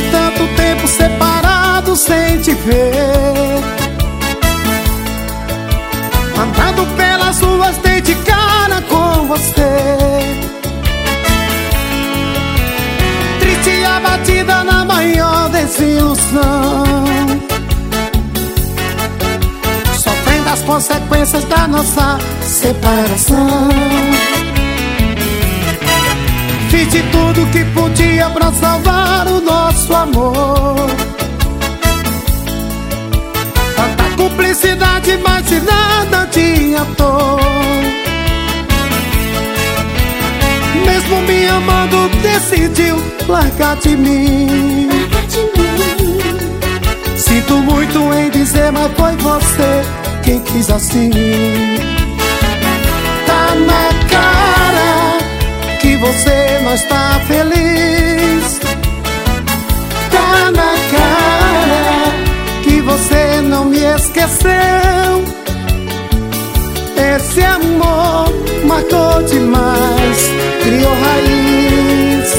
tanto tempo separado sem te ver, andando pelas ruas dei de cara com você, triste e abatida na maior desilusão, sofrendo as consequências da nossa separação. Fiz de tudo que podia pra salvar o nosso amor, tanta cumplicidade, mas de nada adiantou. Mesmo me amando, decidiu largar de mim. Sinto muito em dizer, mas foi você quem quis assim. Tá na cara que você não está feliz, tá na cara que você não me esqueceu. Esse amor marcou demais, criou raiz.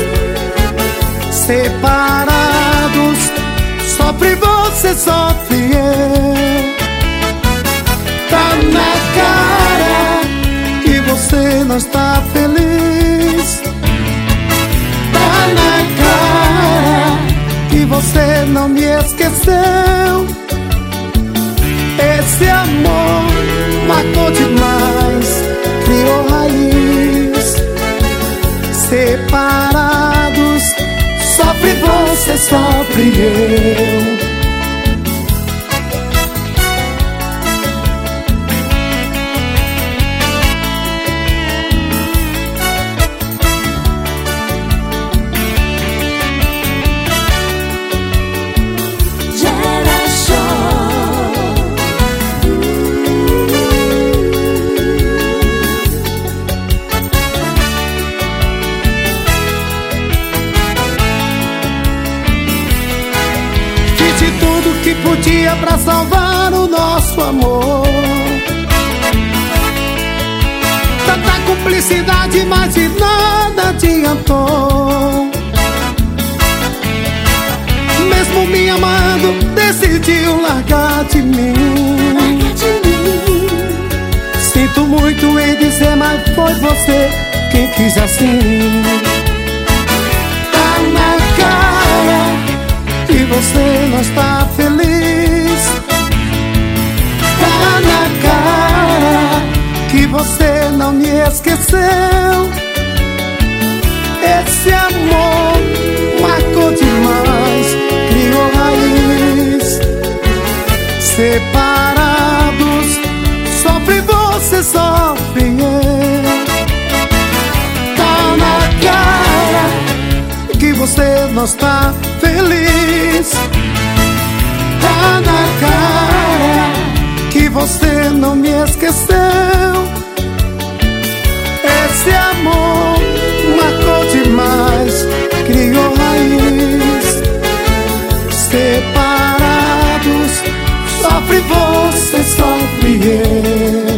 Separados, sofre você, sofre eu. Tá na cara que você não está feliz, tá na cara que você não me esqueceu. Esse amor marcou demais, criou raiz. Separados, sofre você, sofre eu. Tudo que podia pra salvar o nosso amor, tanta cumplicidade, mas de nada adiantou. Mesmo me amando, decidiu largar de mim. Sinto muito em dizer, mas foi você quem quis assim. Tá na cara que você não está feliz, tá na cara que você não me esqueceu. Esse amor marcou demais, criou raiz. Separados, sofre você, sofre eu. Tá na cara que você não está feliz, tá na cara que você não me esqueceu. Esse amor marcou demais, criou raiz. Separados, sofre você, sofre eu.